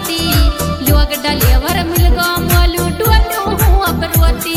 होती लोग डलेवर मिल गो मोलू डोलू हूँ अब रोती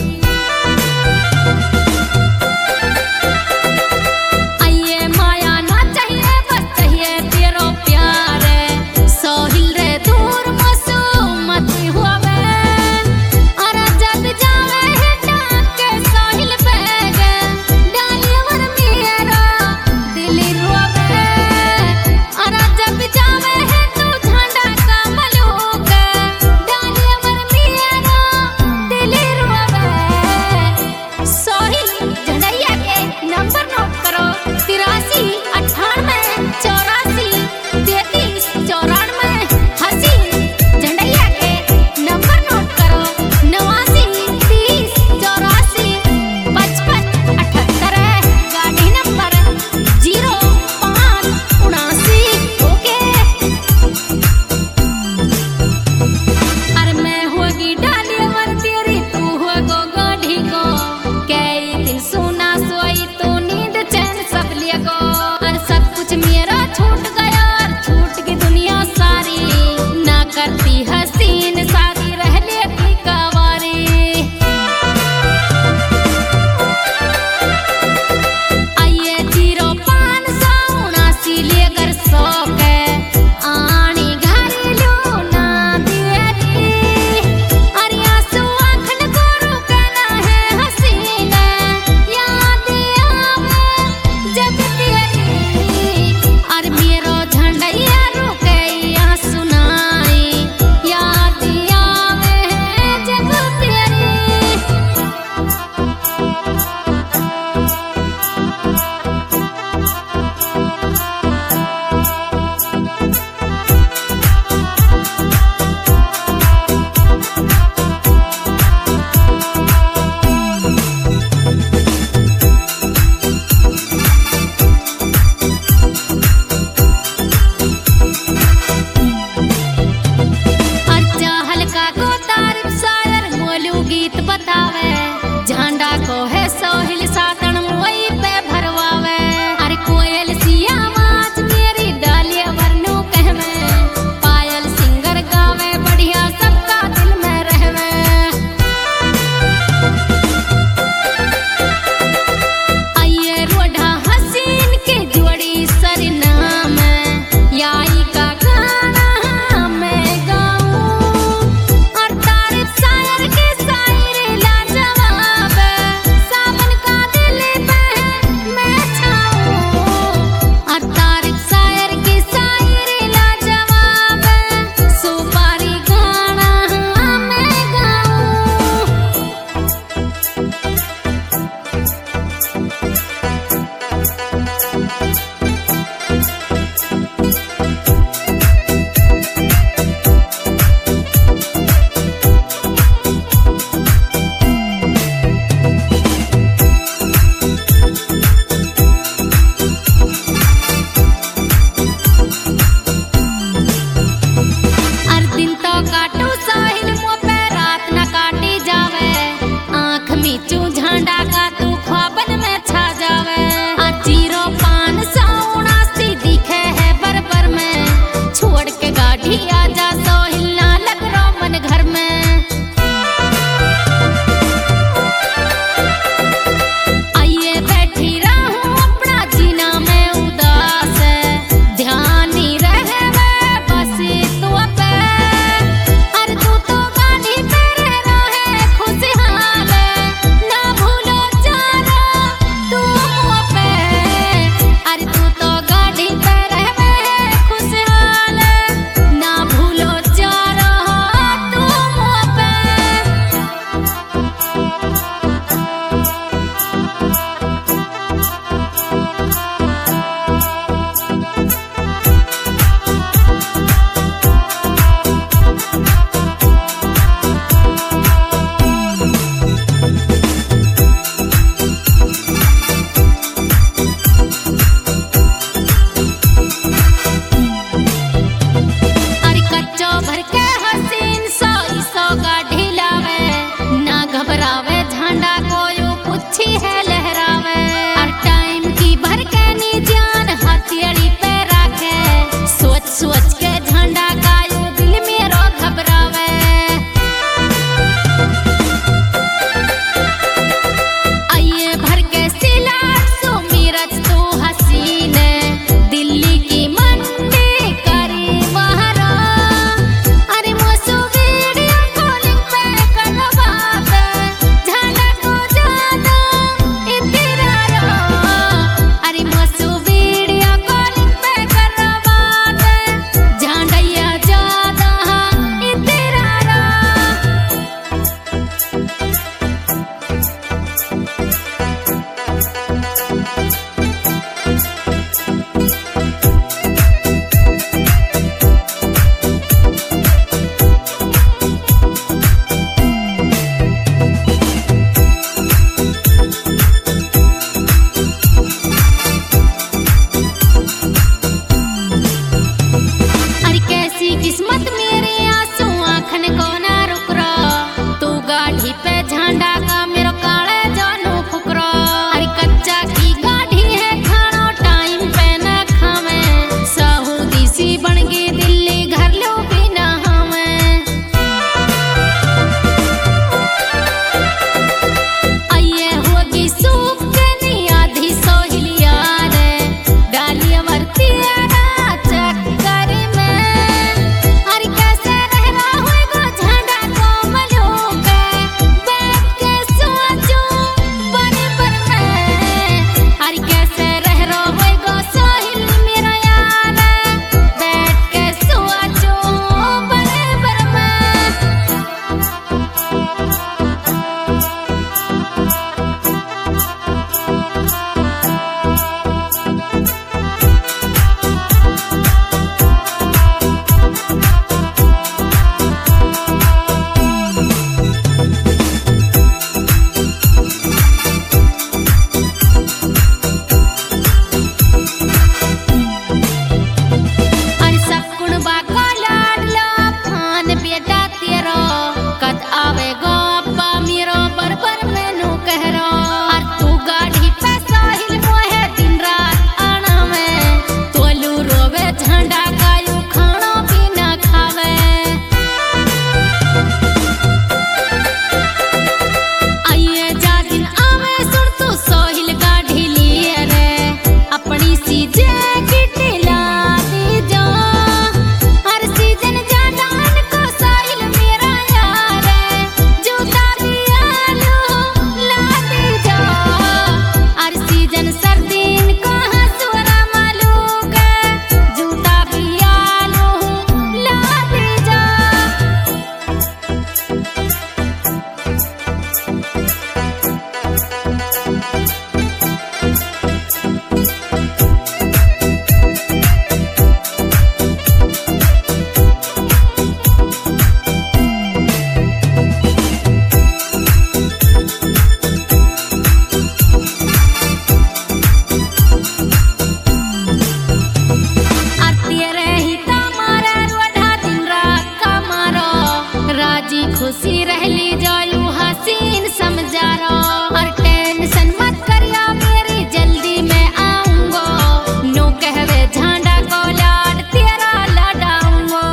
आइए माया ना चाहिए बस चाहिए तेरो प्यार सोहिल रे दूर मसू मत होवे अरे जब जावे है टाके सोहिल बैग डलेवर मेरा दिल रोवे अरे जब जावे है तू झंडा का मलूक डलेवर मेरा दिल रोवे सोहिल झंडैया के नंबर नोट करो 83 98 84 33 94 हसीन झंडैया के नंबर नोट करो 89 30 84 55 78 गाड़ी नंबर 05 79 ओके अरे मैं होगी डालीवर तेरी तू होगो गाढ़ी को कई दिन सोना सोई तो नींद चैन सब ले गो और सब कुछ मेरा छूट गया और छूट की दुनिया सारी ना करती हसीन शादी रह लेती कवारी आइए 0579 लेकर 100 के आनी घरी लूना देरी अरे आंसू आँखन गोरू कहना है हसीन याद आवे जब तेरी और मेरो झंडैया रुके आंसू नाई याद खुशी रहली जायू हसीन समझा रो और टेंशन मत करिया मेरी जल्दी मैं आऊंगा नो कहवे झांडा को लाड तेरा लड़ाऊंगा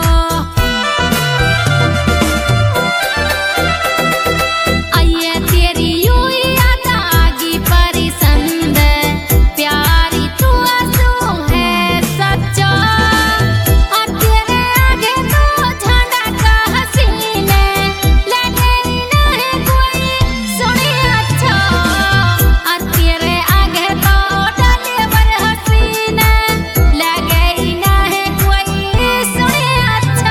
आइए तेरी यूं ही याद आगी परिसंद प्यारी तू आंसू है सच्चा और तेरे आगे तो झंडा का हसीन लगे ना है कोई सुने अच्छा और तेरे आगे तो डाले बर हसीन लगे ना है कोई सुने अच्छा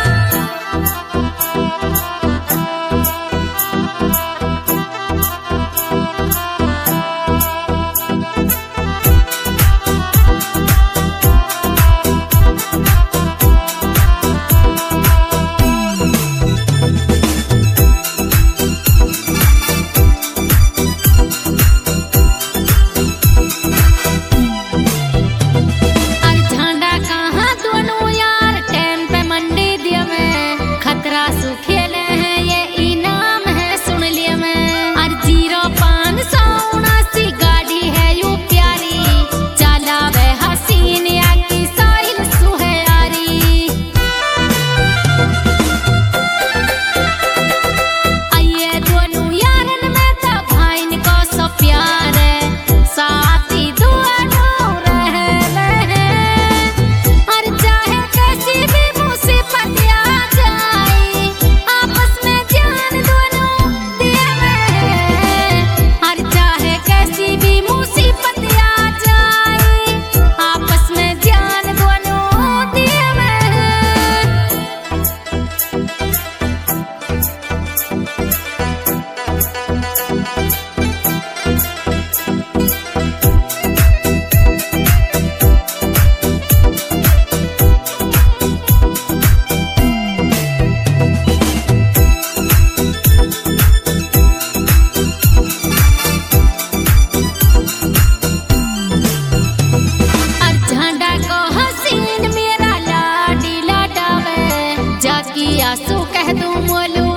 और झंडा कहाँ दोनों यार टाइम पे मंडी दिया में खतरा सु खेले हैं ये इनाम है सुन लिया मैं और 0579 गाड़ी है यू प्यारी चला वे हसीन या की साहिल सुहेयारी आइए दोनों यारन में तो भाईन को सो प्यार साथी दोनों रहले हैं और चाहे कैसी भी मुसीबत आ जाए आपस में जान दोनों दिए हैं और चाहे कैसी भी मुसीबत आ जाए आपस में जान दोनों दिए हैं और झंडा को हसीन मेरा लाडी लटावे जाकी आंसू कह दूं मोलू